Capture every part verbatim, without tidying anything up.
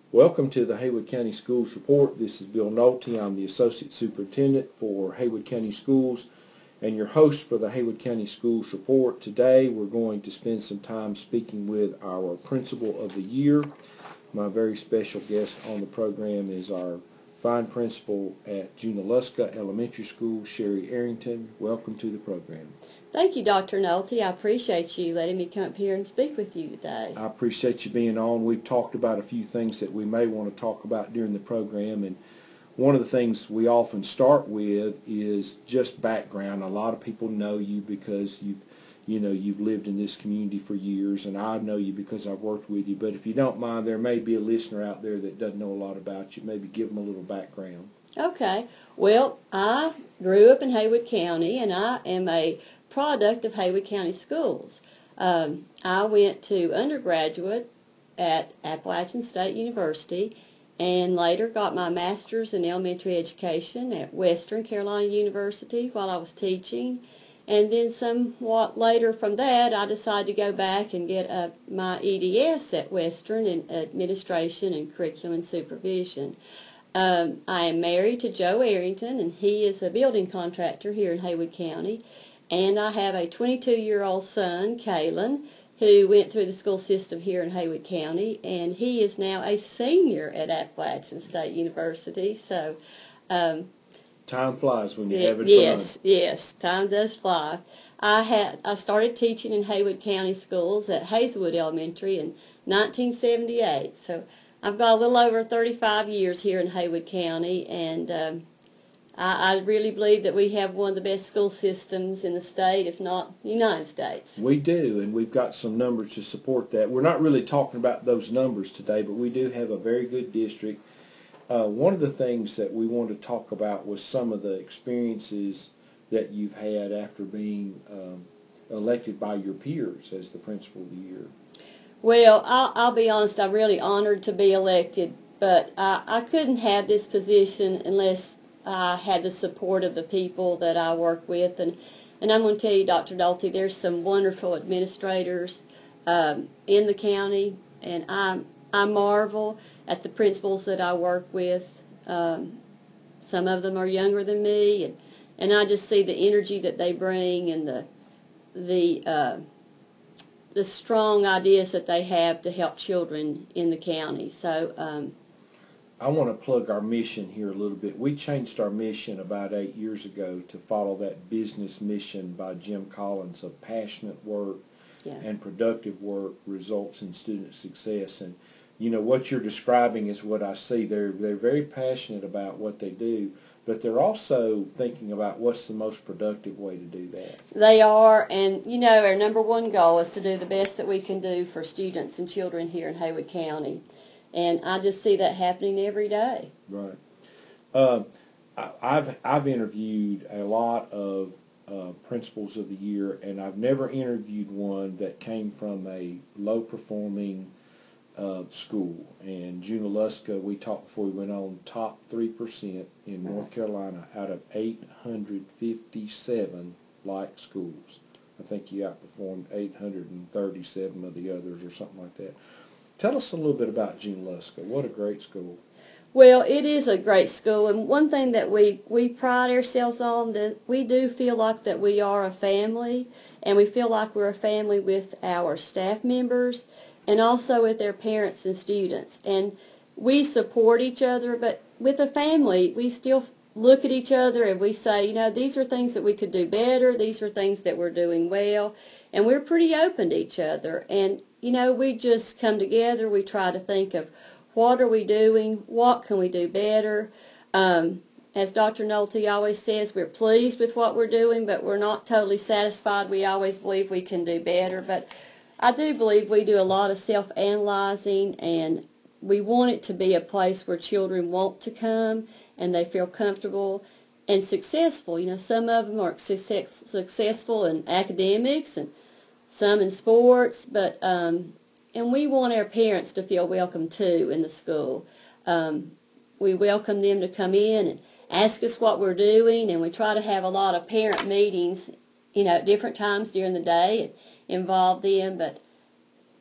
Welcome to the Haywood County Schools Report. This is Bill Nolte. I'm the Associate Superintendent for Haywood County Schools and your host for the Haywood County Schools Report. Today we're going to spend some time speaking with our Principal of the Year. My very special guest on the program is our fine principal at Junaluska Elementary School, Sherry Arrington. Welcome to the program. Thank you, Doctor Nolte. I appreciate you letting me come up here and speak with you today. I appreciate you being on. We've talked about a few things that we may want to talk about during the program, and one of the things we often start with is just background. A lot of people know you because you've, you know, you've lived in this community for years, and I know you because I've worked with you. But if you don't mind, there may be a listener out there that doesn't know a lot about you. Maybe give them a little background. Okay. Well, I grew up in Haywood County, and I am a product of Haywood County Schools. Um, I went to undergraduate at Appalachian State University and later got my master's in elementary education at Western Carolina University while I was teaching. And then somewhat later from that, I decided to go back and get a, my E D S at Western in administration and curriculum and supervision. Um, I am married to Joe Arrington, and he is a building contractor here in Haywood County. And I have a twenty-two-year-old son, Kalen, who went through the school system here in Haywood County, and he is now a senior at Appalachian State University. So, um, time flies when you're having yes, fun. Yes, time does fly. I had I started teaching in Haywood County schools at Hazelwood Elementary in nineteen seventy-eight. So I've got a little over thirty-five years here in Haywood County, and um, I, I really believe that we have one of the best school systems in the state, if not the United States. We do, and we've got some numbers to support that. We're not really talking about those numbers today, but we do have a very good district. Uh, one of the things that we wanted to talk about was some of the experiences that you've had after being um, elected by your peers as the Principal of the Year. Well, I'll, I'll be honest, I'm really honored to be elected, but I, I couldn't have this position unless I had the support of the people that I work with. And, and I'm going to tell you, Doctor Nolte, there's some wonderful administrators um, in the county, and I, I marvel at the principals that I work with. Um, some of them are younger than me, and, and I just see the energy that they bring and the, the, uh, the strong ideas that they have to help children in the county. So, um, I want to plug our mission here a little bit. We changed our mission about eight years ago to follow that business mission by Jim Collins of passionate work yeah. and productive work results in student success. And you know what you're describing is what I see. They're they're very passionate about what they do, but they're also thinking about what's the most productive way to do that. They are, and you know our number one goal is to do the best that we can do for students and children here in Haywood County. And I just see that happening every day. Right. Uh, I, I've I've interviewed a lot of uh, principals of the year, and I've never interviewed one that came from a low-performing uh, school. And Junaluska, we talked before we went on, top three percent in North Carolina out of eight hundred fifty-seven like schools. I think you outperformed eight hundred thirty-seven of the others or something like that. Tell us a little bit about Junaluska. What a great school. Well, it is a great school, and one thing that we, we pride ourselves on, that we do feel like that we are a family, and we feel like we're a family with our staff members and also with their parents and students. And we support each other, but with a family, we still look at each other and we say, you know, these are things that we could do better, these are things that we're doing well, and we're pretty open to each other. And you know, we just come together, we try to think of what are we doing, what can we do better. Um, as Doctor Nolte always says, we're pleased with what we're doing, but we're not totally satisfied. We always believe we can do better. But I do believe we do a lot of self-analyzing, and we want it to be a place where children want to come and they feel comfortable and successful. You know, some of them are success, successful in academics and some in sports, but um, and we want our parents to feel welcome too in the school. Um, we welcome them to come in and ask us what we're doing, and we try to have a lot of parent meetings, you know, at different times during the day and involve them. But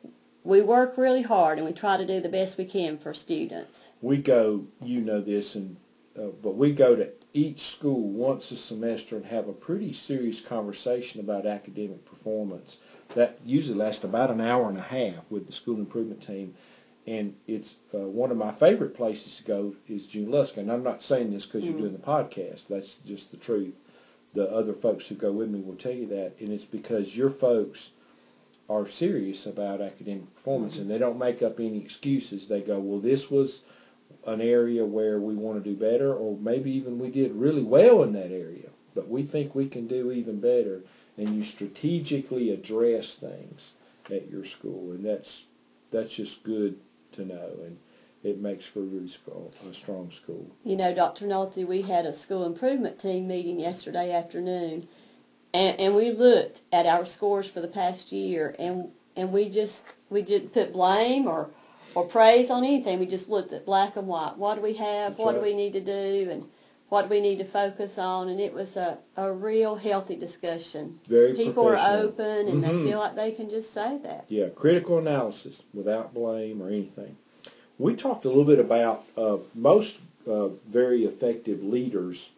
we work really hard and we try to do the best we can for students. We go, you know this, and uh, but we go to each school once a semester and have a pretty serious conversation about academic performance. That usually lasts about an hour and a half with the school improvement team. And it's uh, one of my favorite places to go is Junaluska. And I'm not saying this because you're Mm. doing the podcast. That's just the truth. The other folks who go with me will tell you that. And it's because your folks are serious about academic performance, Mm-hmm. and they don't make up any excuses. They go, well, this was an area where we want to do better, or maybe even we did really well in that area, but we think we can do even better. And you strategically address things at your school, and that's that's just good to know, and it makes for a really strong, a strong school. You know, Doctor Nolte, we had a school improvement team meeting yesterday afternoon, and, and we looked at our scores for the past year, and and we just we didn't put blame or or praise on anything. We just looked at black and white. What do we have? That's what right. do we need to do? And what do we need to focus on? And it was a, a real healthy discussion. Very People are professional. open, and Mhm. they feel like they can just say that. Yeah, critical analysis without blame or anything. We talked a little bit about uh, most uh, very effective leaders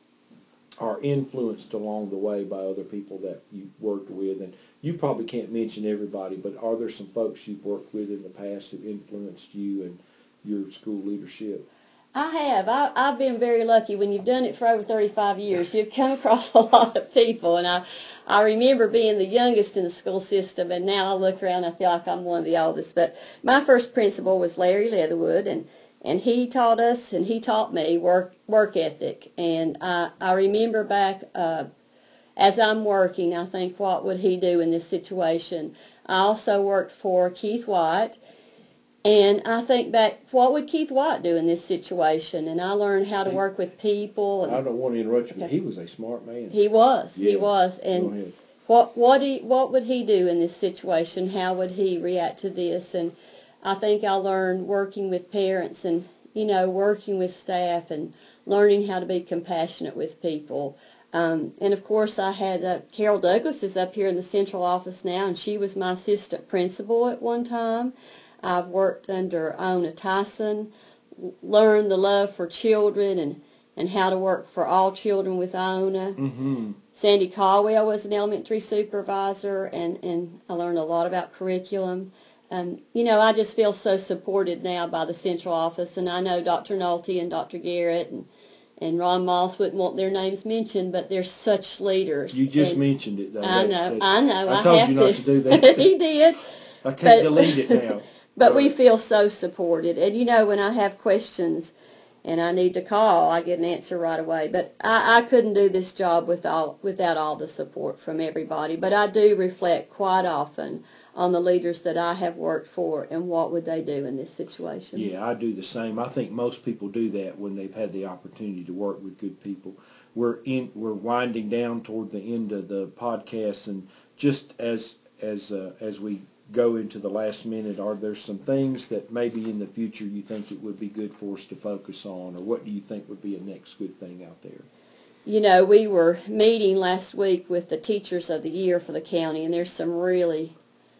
are influenced along the way by other people that you worked with. And you probably can't mention everybody, but are there some folks you've worked with in the past who influenced you and your school leadership? I have. I, I've been very lucky. When you've done it for over thirty-five years, you've come across a lot of people. And I, I remember being the youngest in the school system, and now I look around and I feel like I'm one of the oldest. But my first principal was Larry Leatherwood, and, and he taught us and he taught me work work ethic. And I, I remember back uh, as I'm working, I think, what would he do in this situation? I also worked for Keith White. And I think back, what would Keith White do in this situation? And I learned how to work with people. And I don't want to interrupt you, but Okay. he was a smart man. he was, Yeah. he was. Go And ahead. what what he what would he do in this situation? How would he react to this? And I think I learned working with parents and you know working with staff and learning how to be compassionate with people. Um, and of course, I had uh, Carol Douglas is up here in the central office now, and she was my assistant principal at one time. I've worked under Ona Tyson, learned the love for children and, and how to work for all children with Ona. Mm-hmm. Sandy Caldwell was an elementary supervisor, and, and I learned a lot about curriculum. Um, you know, I just feel so supported now by the central office, and I know Doctor Nolte and Doctor Garrett and, and Ron Moss wouldn't want their names mentioned, but they're such leaders. You just and mentioned it, though. I That- know, that- I know. I I told have you not to do that. he did. I can't but- delete it now. But we Right. feel so supported. And, you know, when I have questions and I need to call, I get an answer right away. But I, I couldn't do this job with all, without all the support from everybody. But I do reflect quite often on the leaders that I have worked for and what would they do in this situation. Yeah, I do the same. I think most people do that when they've had the opportunity to work with good people. We're in. We're winding down toward the end of the podcast, and just as as uh, as we go into the last minute, are there some things that maybe in the future you think it would be good for us to focus on, or what do you think would be a next good thing out there? You know, we were meeting last week with the Teachers of the Year for the county, and there's some really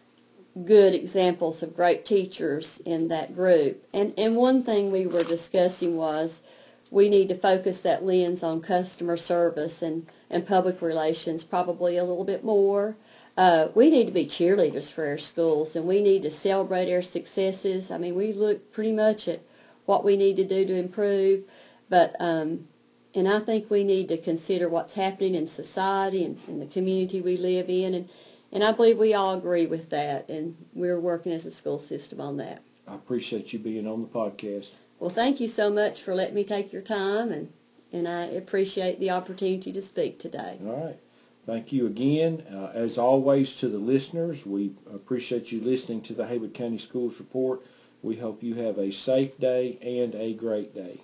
good examples of great teachers in that group. And and one thing we were discussing was we need to focus that lens on customer service and, and public relations probably a little bit more. Uh, we need to be cheerleaders for our schools, and we need to celebrate our successes. I mean, we look pretty much at what we need to do to improve, but um, and I think we need to consider what's happening in society and in the community we live in, and, and I believe we all agree with that, and we're working as a school system on that. I appreciate you being on the podcast. Well, thank you so much for letting me take your time, and, and I appreciate the opportunity to speak today. All right. Thank you again. Uh, as always, to the listeners, we appreciate you listening to the Haywood County Schools Report. We hope you have a safe day and a great day.